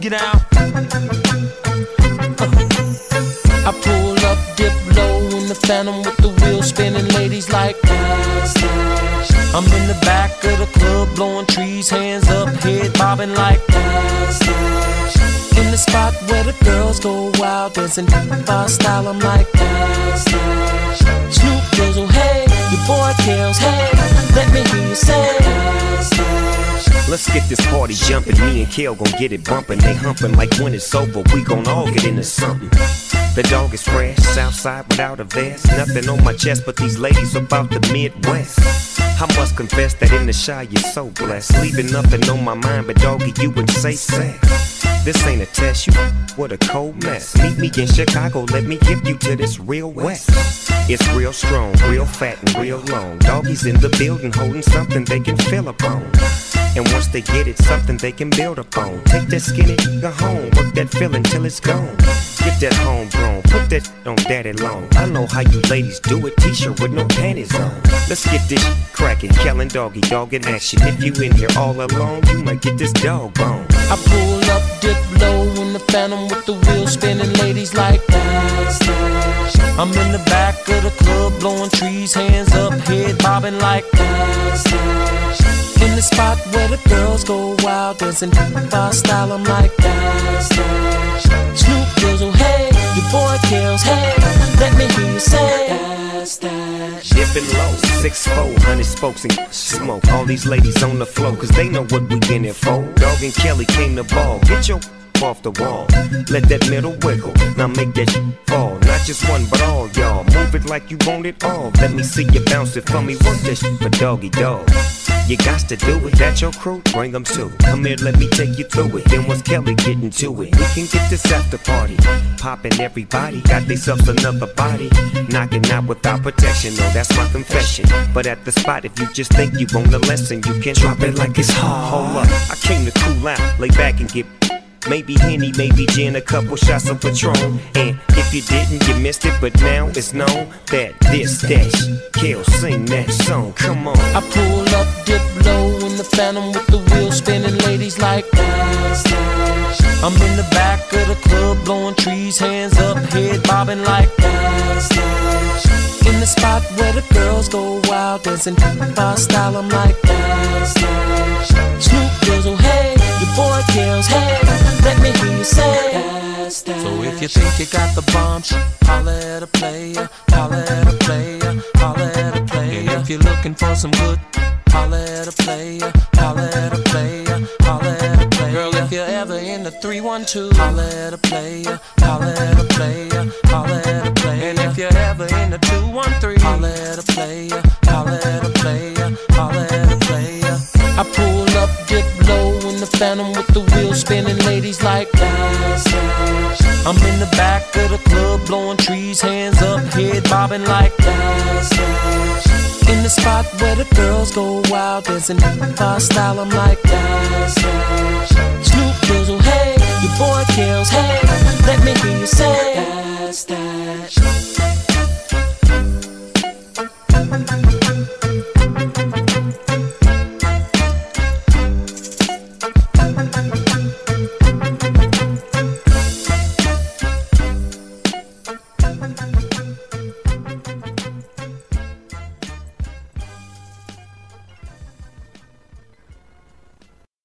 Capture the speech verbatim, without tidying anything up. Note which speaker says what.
Speaker 1: get out. I pull up, dip low in the Phantom with the wheels spinning, ladies like dash, dash. I'm in the back of the club blowing trees, hands up, head bobbing like dash, dash. In the spot where the girls go wild, dancing by style, I'm like dash, dash. Snoop goes, oh hey, your boy Kels, hey, let me hear you say dash, dash.
Speaker 2: Let's get this party jumping, me and Kel gon' get it bumping. They humping like when it's over, we gon' all get into something. The dog is fresh, Southside without a vest. Nothing on my chest but these ladies about the Midwest. I must confess that in the shy you're so blessed. Leaving nothing on my mind but doggy, you would say sex. This ain't a test, you what a cold mess. Meet me in Chicago, let me give you to this real west. It's real strong, real fat and real long. Doggies in the building holding something they can feel upon. And once they get it, something they can build upon. Take that skinny nigga home, work that feeling till it's gone. Get that homegrown, put that on daddy long. I know how you ladies do it, t-shirt with no panties on. Let's get this crackin', Kel and Doggy, dog in action. If you in here all alone, you might get this dog bone.
Speaker 1: I pull up, dip low in the Phantom with the wheels spinning, ladies like dash, dash. I'm in the back of the club blowing trees, hands up, head bobbing like dash, dash. In the spot where the girls go wild, dancing by style, I'm like dash, dash. Snoop goes, oh hey, your boy Kels, hey, let me hear you say dash, dash.
Speaker 2: Dipping low, six four, hundred spokes and smoke. All these ladies on the floor, cause they know what we in it for. Dog and Kelly came to ball, get your off the wall. Let that middle wiggle, now make that fall. Not just one, but all y'all. Move it like you want it all. Let me see you bounce it for me. Work this shit for doggy dog. You got to do it. That your crew? Bring them too. Come here, let me take you through it. Then once Kelly get into it, we can get this after party. Poppin' everybody, got themselves another body. Knocking out without protection, no, that's my confession. But at the spot, if you just think you want a lesson, you can drop it like it's hard. Hold up, I came to cool out, lay back and get maybe Henny, maybe gin, a couple shots of Patron. And if you didn't, you missed it, but now it's known that this dash, Kel, sing that song, come on.
Speaker 1: I pull up, dip low in the Phantom with the wheels spinning, ladies like dash, dash. I'm in the back of the club blowing trees, hands up, head bobbing like dash, dash. In the spot where the girls go wild, dancing by style, I'm like dash, dash. Snoop goes, oh hey, your boy Kels, hey, let me hear you say dash, dash. So if you think you got the bomb, holla at a player, holla at a player, holla at a player. And if you're looking for some good, holla at a player, holla at a player, holla at a player. Girl, if you're ever in the three one two, holla at a player, holla at a player, holla at a player. And if you're ever in the two one three, holla at a player, holla at a player, holla at a player. I pull up, dip low in the Phantom with the wheels spinning, ladies like dash, dash. I'm in the back of the club blowing trees, hands up, head bobbing like dash, dash. In the spot where the girls go wild, dancing by style, I'm like dash, dash. Snoop goes, oh hey, your boy Kels, hey, let me hear you say